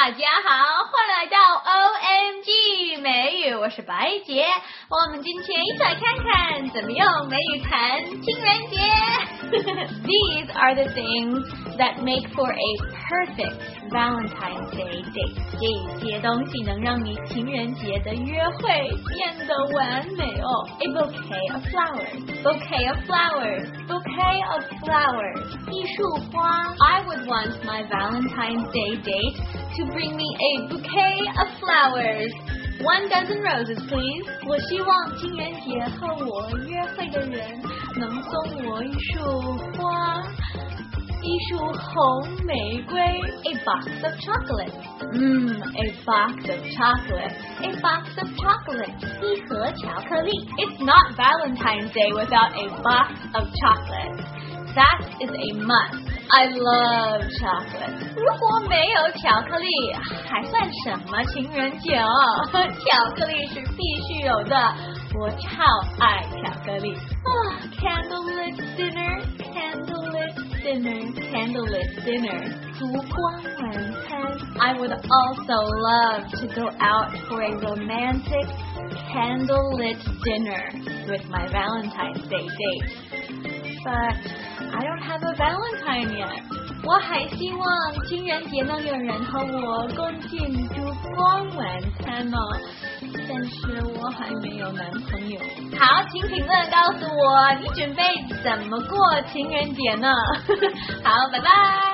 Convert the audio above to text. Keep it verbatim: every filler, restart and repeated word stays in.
大家好，欢迎来到 O M G 美语，我是白洁。我们今天一起来看看怎么用美语谈情人节。These are the things that make for a perfect Valentine's Day date. 这些东西能让你情人节的约会变得完美哦。A bouquet of flowers, bouquet of flowers, bouquet of flowers. 艺术花。I would want my Valentine's Day date to bring me a bouquet of flowers. One dozen roses, please. 我希望情人节和我约会的人能送我一束花，一束红玫瑰。A box of chocolates. Mmm, a box of chocolates. A box of chocolates. 一盒巧克力。It's not Valentine's Day without a box of chocolates. That is a must. I love chocolate. 如果没有巧克力，还算什么情人节哦？巧克力是必须有的，我超爱巧克力。啊 ，candlelit dinner, candlelit dinner, candlelit dinner. 烛光晚餐。I would also love to go out for a romantic candlelit dinner with my Valentine's Day date.But I don't have a Valentine yet. 我还希望情人节能有人和我共进烛光晚餐呢，但是我还没有男朋友。好，请评论告诉我，你准备怎么过情人节呢？好，拜拜。